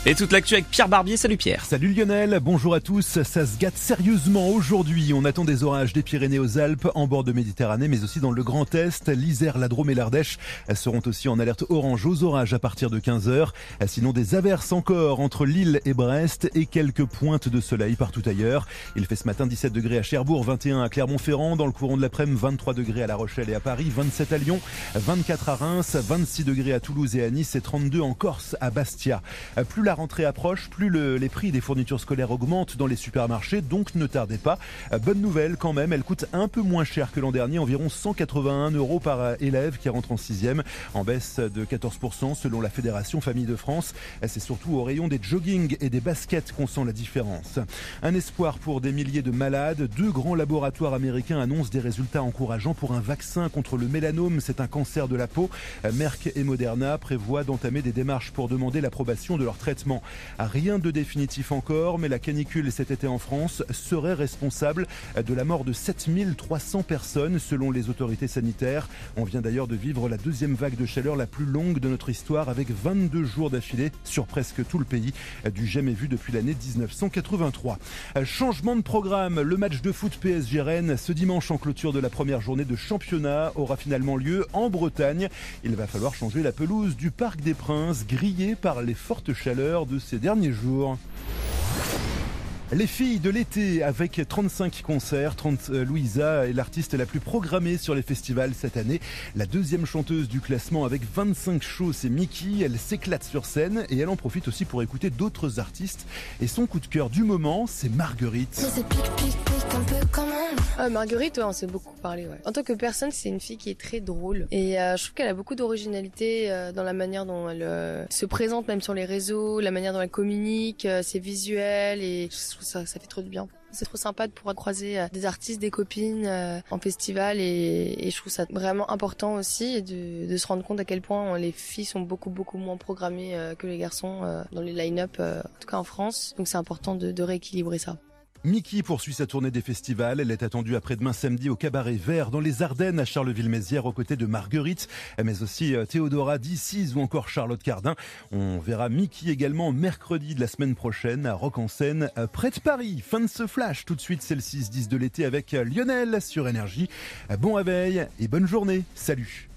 Et toute l'actu avec Pierre Barbier. Salut Pierre. Salut Lionel, bonjour à tous. Ça se gâte sérieusement aujourd'hui. On attend des orages des Pyrénées aux Alpes, en bord de Méditerranée, mais aussi dans le Grand Est. L'Isère, la Drôme et l'Ardèche seront aussi en alerte orange aux orages à partir de 15h. Sinon des averses encore entre Lille et Brest et quelques pointes de soleil partout ailleurs. Il fait ce matin 17 degrés à Cherbourg, 21 à Clermont-Ferrand. Dans le courant de l'après-midi, 23 degrés à La Rochelle et à Paris, 27 à Lyon, 24 à Reims, 26 degrés à Toulouse et à Nice et 32 en Corse à Bastia. Plus la rentrée approche, plus les prix des fournitures scolaires augmentent dans les supermarchés, donc ne tardez pas. Bonne nouvelle quand même, elle coûte un peu moins cher que l'an dernier, environ 181 € par élève qui rentre en 6e, en baisse de 14% selon la Fédération Famille de France. C'est surtout au rayon des jogging et des baskets qu'on sent la différence. Un espoir pour des milliers de malades. 2 grands laboratoires américains annoncent des résultats encourageants pour un vaccin contre le mélanome. C'est un cancer de la peau. Merck et Moderna prévoient d'entamer des démarches pour demander l'approbation de leur traitement. Rien de définitif encore, mais la canicule cet été en France serait responsable de la mort de 7300 personnes selon les autorités sanitaires. On vient d'ailleurs de vivre la 2e vague de chaleur la plus longue de notre histoire avec 22 jours d'affilée sur presque tout le pays, du jamais vu depuis l'année 1983. Changement de programme, le match de foot PSG Rennes ce dimanche en clôture de la première journée de championnat aura finalement lieu en Bretagne. Il va falloir changer la pelouse du Parc des Princes, grillée par les fortes chaleurs de ces derniers jours. Les filles de l'été avec 35 concerts. Louisa est l'artiste la plus programmée sur les festivals cette année. La 2e chanteuse du classement avec 25 shows, c'est Mickey. Elle s'éclate sur scène et elle en profite aussi pour écouter d'autres artistes. Et son coup de cœur du moment, c'est Marguerite. Mais c'est pique un peu quand même. Marguerite, ouais, on s'est beaucoup parlé. Ouais. En tant que personne, c'est une fille qui est très drôle. Et je trouve qu'elle a beaucoup d'originalité dans la manière dont elle se présente, même sur les réseaux, la manière dont elle communique, ses visuels. Et je trouve ça fait trop de bien. C'est trop sympa de pouvoir croiser des artistes, des copines en festival et je trouve ça vraiment important aussi de se rendre compte à quel point les filles sont beaucoup moins programmées que les garçons dans les line-up, en tout cas en France. Donc c'est important de rééquilibrer ça. Mickey poursuit sa tournée des festivals. Elle est attendue après-demain samedi au Cabaret Vert dans les Ardennes à Charleville-Mézières aux côtés de Marguerite, mais aussi Théodora Dicize ou encore Charlotte Cardin. On verra Mickey également mercredi de la semaine prochaine à Rock en Seine près de Paris. Fin de ce flash. Tout de suite, c'est le 6-10 de l'été avec Lionel sur Énergie. Bon réveil et bonne journée. Salut.